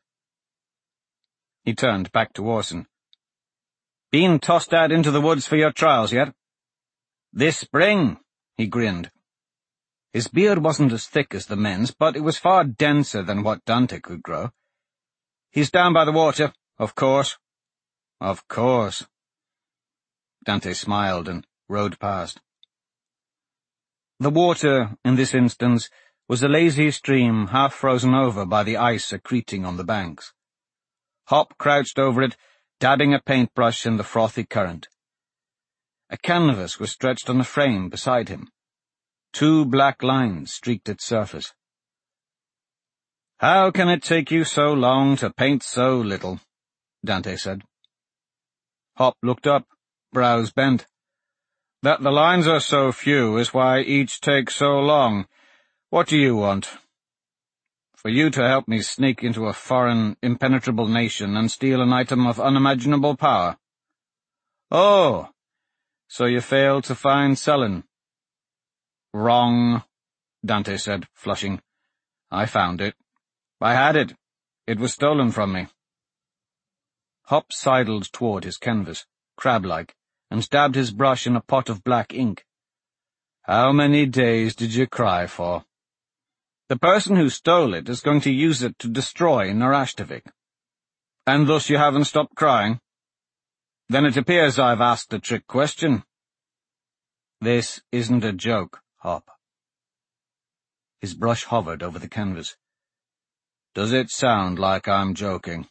He turned back to Orson. "Been tossed out into the woods for your trials yet?" "This spring," he grinned. His beard wasn't as thick as the men's, but it was far denser than what Dante could grow. "He's down by the water, of course." "Of course." Dante smiled and rode past. The water, in this instance, was a lazy stream half frozen over by the ice accreting on the banks. Hop crouched over it, dabbing a paintbrush in the frothy current. A canvas was stretched on a frame beside him. Two black lines streaked its surface. "How can it take you so long to paint so little?" Dante said. Hop looked up, brows bent. That the lines are so few is why each takes so long. What do you want? For you to help me sneak into a foreign, impenetrable nation and steal an item of unimaginable power? Oh, so you failed to find Selin? Wrong, Dante said, flushing. I found it. I had it. It was stolen from me. Hop sidled toward his canvas, crab-like, and dabbed his brush in a pot of black ink. How many days did you cry for? The person who stole it is going to use it to destroy Narashtovik. And thus you haven't stopped crying? Then it appears I've asked a trick question. This isn't a joke, Hop. His brush hovered over the canvas. Does it sound like I'm joking?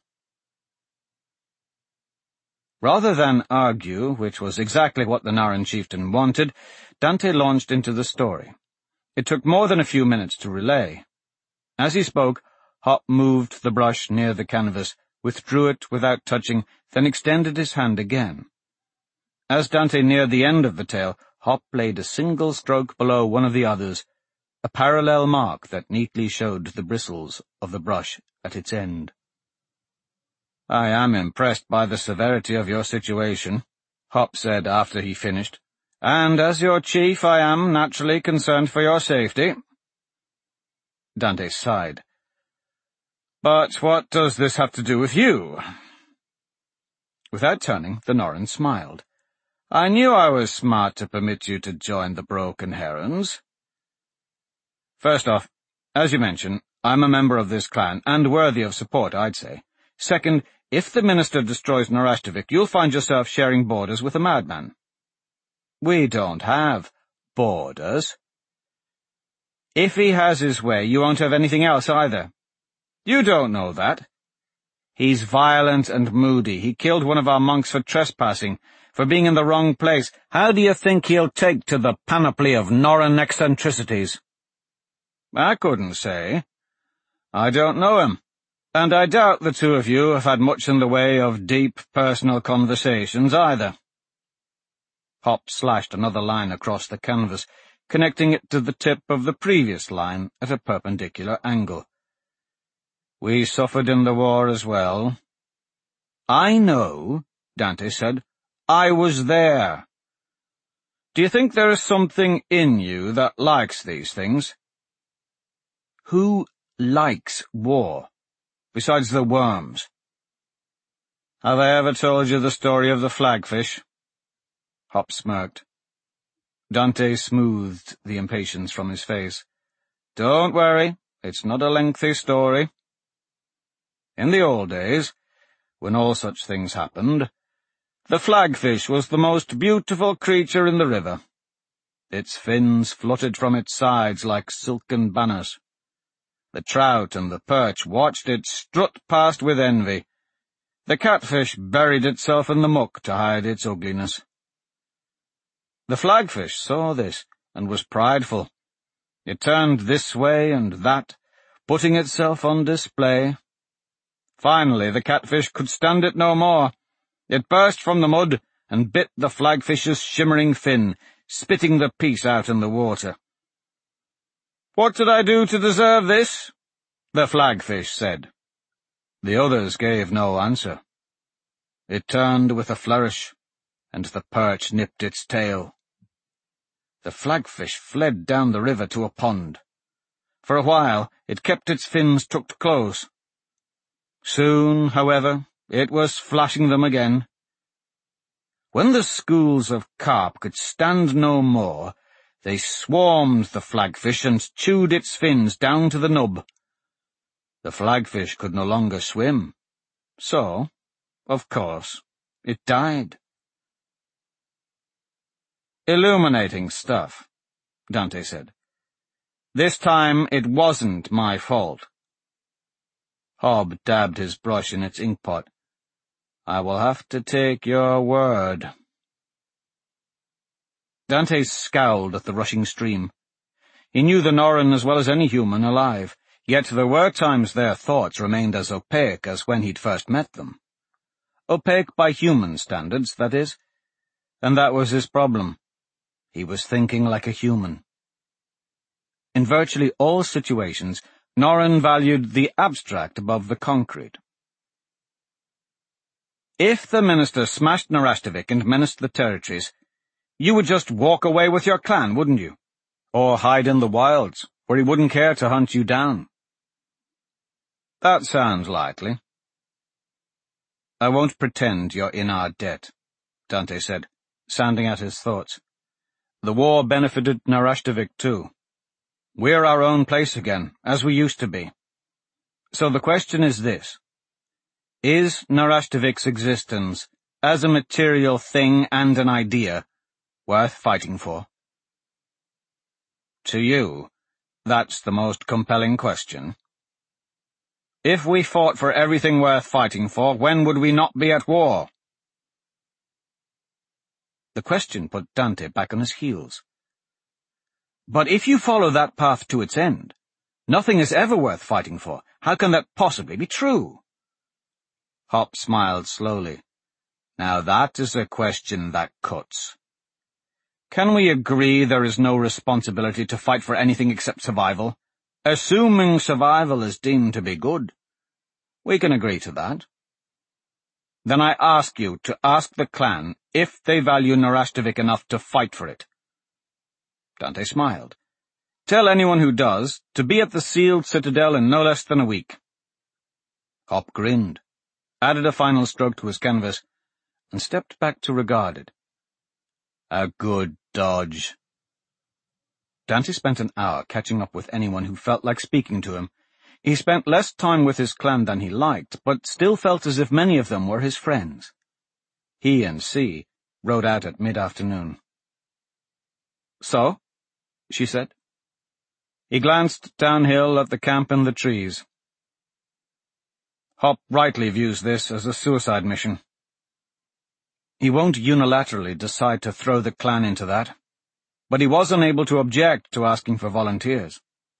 Rather than argue, which was exactly what the Narran chieftain wanted, Dante launched into the story. It took more than a few minutes to relay. As he spoke, Hop moved the brush near the canvas, withdrew it without touching, then extended his hand again. As Dante neared the end of the tale, Hop laid a single stroke below one of the others, a parallel mark that neatly showed the bristles of the brush at its end. I am impressed by the severity of your situation, Hop said after he finished, and as your chief I am naturally concerned for your safety. Dante sighed. But what does this have to do with you? Without turning, the Norran smiled. I knew I was smart to permit you to join the Broken Herons. First off, as you mentioned, I'm a member of this clan, and worthy of support, I'd say. Second, if the minister destroys Narashtovik, you'll find yourself sharing borders with a madman. We don't have borders. If he has his way, you won't have anything else either. You don't know that. He's violent and moody. He killed one of our monks for trespassing, for being in the wrong place. How do you think he'll take to the panoply of Norran eccentricities? I couldn't say. I don't know him. And I doubt the two of you have had much in the way of deep personal conversations either. Hop slashed another line across the canvas, connecting it to the tip of the previous line at a perpendicular angle. We suffered in the war as well. I know, Dante said. I was there. Do you think there is something in you that likes these things? Who likes war? Besides the worms. Have I ever told you the story of the flagfish? Hop smirked. Dante smoothed the impatience from his face. Don't worry, it's not a lengthy story. In the old days, when all such things happened, the flagfish was the most beautiful creature in the river. Its fins fluttered from its sides like silken banners. The trout and the perch watched it strut past with envy. The catfish buried itself in the muck to hide its ugliness. The flagfish saw this and was prideful. It turned this way and that, putting itself on display. Finally, the catfish could stand it no more. It burst from the mud and bit the flagfish's shimmering fin, spitting the piece out in the water. What did I do to deserve this? The flagfish said. The others gave no answer. It turned with a flourish, and the perch nipped its tail. The flagfish fled down the river to a pond. For a while, it kept its fins tucked close. Soon, however, it was flashing them again. When the schools of carp could stand no more, they swarmed the flagfish and chewed its fins down to the nub. The flagfish could no longer swim, so, of course, it died. Illuminating stuff, Dante said. This time it wasn't my fault. Hob dabbed his brush in its inkpot. I will have to take your word. Dante scowled at the rushing stream. He knew the Norran as well as any human alive, yet there were times their thoughts remained as opaque as when he'd first met them. Opaque by human standards, that is. And that was his problem. He was thinking like a human. In virtually all situations, Norrin valued the abstract above the concrete. If the minister smashed Narashtovik and menaced the territories, you would just walk away with your clan, wouldn't you? Or hide in the wilds, where he wouldn't care to hunt you down. That sounds likely. I won't pretend you're in our debt, Dante said, sounding out his thoughts. The war benefited Narashtovik too. We're our own place again, as we used to be. So the question is this. Is Narashtovik's existence, as a material thing and an idea, worth fighting for? To you, that's the most compelling question. If we fought for everything worth fighting for, when would we not be at war? The question put Dante back on his heels. But if you follow that path to its end, nothing is ever worth fighting for. How can that possibly be true? Hop smiled slowly. Now that is a question that cuts. Can we agree there is no responsibility to fight for anything except survival? Assuming survival is deemed to be good. We can agree to that. Then I ask you to ask the clan if they value Narashtovik enough to fight for it. Dante smiled. Tell anyone who does to be at the sealed citadel in no less than a week. Hop grinned, added a final stroke to his canvas, and stepped back to regard it. A good dodge. Dante spent an hour catching up with anyone who felt like speaking to him. He spent less time with his clan than he liked, but still felt as if many of them were his friends. He and C rode out at mid-afternoon. So? She said. He glanced downhill at the camp and the trees. Hop rightly views this as a suicide mission. He won't unilaterally decide to throw the clan into that, but he was unable to object to asking for volunteers.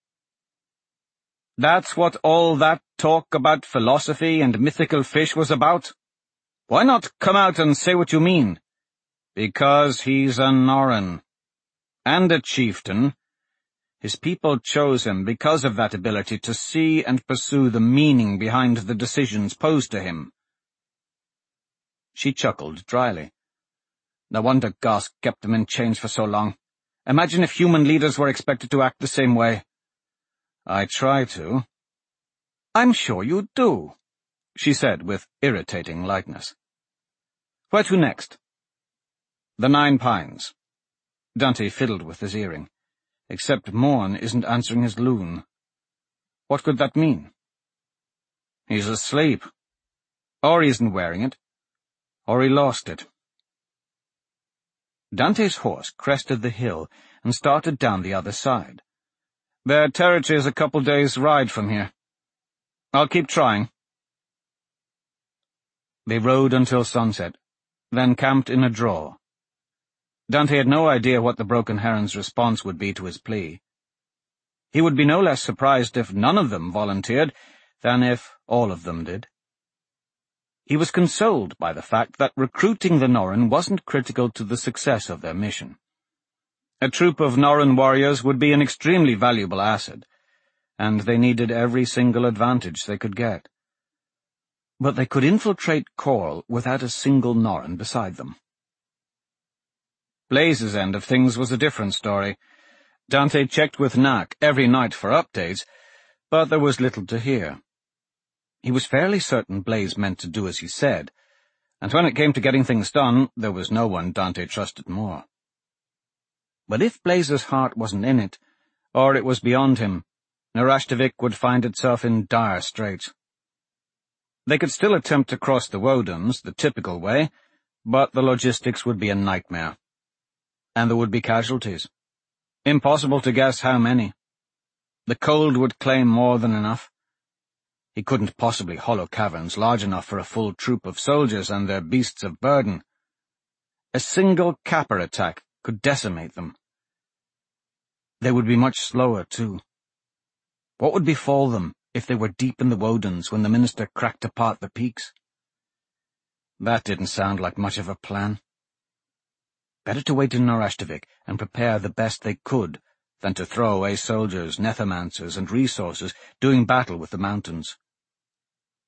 That's what all that talk about philosophy and mythical fish was about? Why not come out and say what you mean? Because he's a Norrin. And a chieftain. His people chose him because of that ability to see and pursue the meaning behind the decisions posed to him. She chuckled dryly. No wonder Gosk kept them in chains for so long. Imagine if human leaders were expected to act the same way. I try to. I'm sure you do, she said with irritating lightness. Where to next? The Nine Pines. Dante fiddled with his earring. Except Morn isn't answering his loon. What could that mean? He's asleep. Or he isn't wearing it. Or he lost it. Dante's horse crested the hill and started down the other side. Their territory is a couple days' ride from here. I'll keep trying. They rode until sunset, then camped in a draw. Dante had no idea what the Broken Heron's response would be to his plea. He would be no less surprised if none of them volunteered than if all of them did. He was consoled by the fact that recruiting the Norrin wasn't critical to the success of their mission. A troop of Norrin warriors would be an extremely valuable asset, and they needed every single advantage they could get. But they could infiltrate Khorl without a single Norrin beside them. Blaze's end of things was a different story. Dante checked with Knack every night for updates, but there was little to hear. He was fairly certain Blaze meant to do as he said, and when it came to getting things done, there was no one Dante trusted more. But if Blaze's heart wasn't in it, or it was beyond him, Narashtovik would find itself in dire straits. They could still attempt to cross the Wodoms the typical way, but the logistics would be a nightmare. And there would be casualties. Impossible to guess how many. The cold would claim more than enough. He couldn't possibly hollow caverns large enough for a full troop of soldiers and their beasts of burden. A single Kappa attack could decimate them. They would be much slower, too. What would befall them if they were deep in the Wodoms when the minister cracked apart the peaks? That didn't sound like much of a plan. Better to wait in Narashtovik and prepare the best they could than to throw away soldiers, nethermancers, and resources doing battle with the mountains.